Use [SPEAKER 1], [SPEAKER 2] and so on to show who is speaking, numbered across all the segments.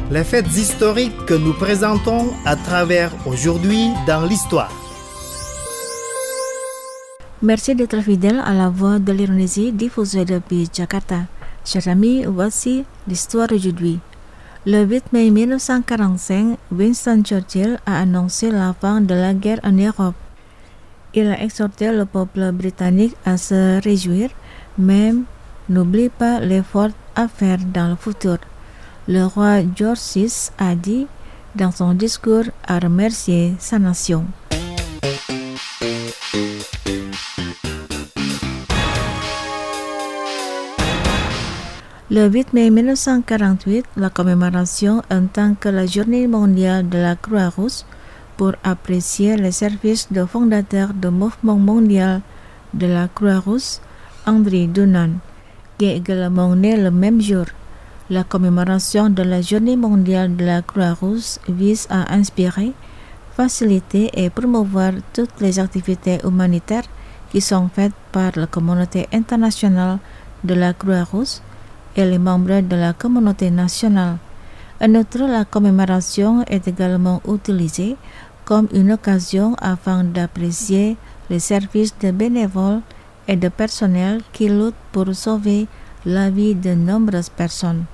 [SPEAKER 1] Les faits historiques que nous présentons à travers aujourd'hui dans l'histoire.
[SPEAKER 2] Merci d'être fidèle à la voix de l'Indonésie diffusée depuis Jakarta. Chers amis, voici l'histoire aujourd'hui. Le 8 mai 1945, Winston Churchill a annoncé la fin de la guerre en Europe. Il a exhorté le peuple britannique à se réjouir, mais n'oublie pas l'effort à faire dans le futur. Le roi George VI a dit dans son discours à remercier sa nation. Le 8 mai 1948, la commémoration en tant que la Journée mondiale de la Croix-Rouge pour apprécier les services du fondateur du mouvement mondial de la Croix-Rouge, André Dunant, qui est également né le même jour. La commémoration de la Journée mondiale de la Croix-Rouge vise à inspirer, faciliter et promouvoir toutes les activités humanitaires qui sont faites par la communauté internationale de la Croix-Rouge et les membres de la communauté nationale. En outre, la commémoration est également utilisée comme une occasion afin d'apprécier les services de bénévoles et de personnel qui luttent pour sauver la vie de nombreuses personnes.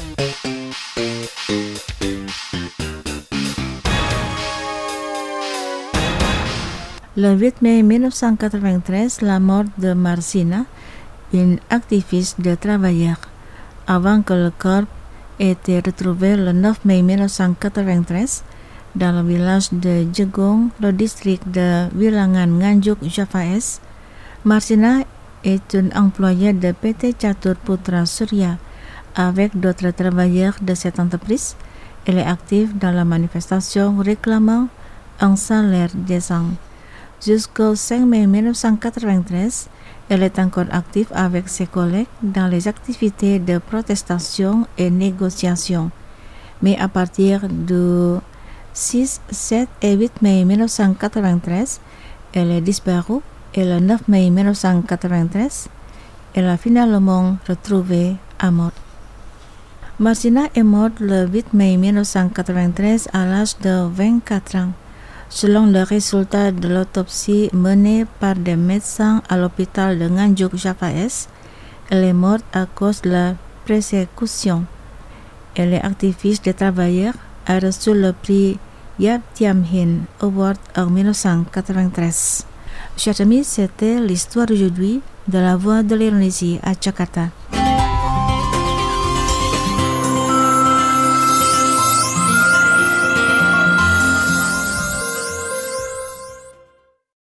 [SPEAKER 2] Le 8 mai 1993, la mort de Marcina, une activiste de travailleurs. Avant que le corps ait été retrouvé le 9 mai 1993 dans le village de Jegong, le district de Wilangan Nganjuk, Java Est, Marcina est une employée de PT Catur Putra Surya. Avec d'autres travailleurs de cette entreprise, elle est active dans la manifestation réclamant un salaire décent. Jusqu'au 5 mai 1993, elle est encore active avec ses collègues dans les activités de protestation et négociation. Mais à partir du 6, 7 et 8 mai 1993, elle est disparue et le 9 mai 1993, elle a finalement retrouvé à mort. Marcina est morte le 8 mai 1993 à l'âge de 24 ans. Selon le résultat de l'autopsie menée par des médecins à l'hôpital de Nganjuk, Java Est, elle est morte à cause de la persécution. Elle est activiste des travailleurs, a reçu le prix Yap Thiam Hin Award en 1993. Chers amis, c'était l'histoire d'aujourd'hui de la Voix de l'Indonésie à Jakarta.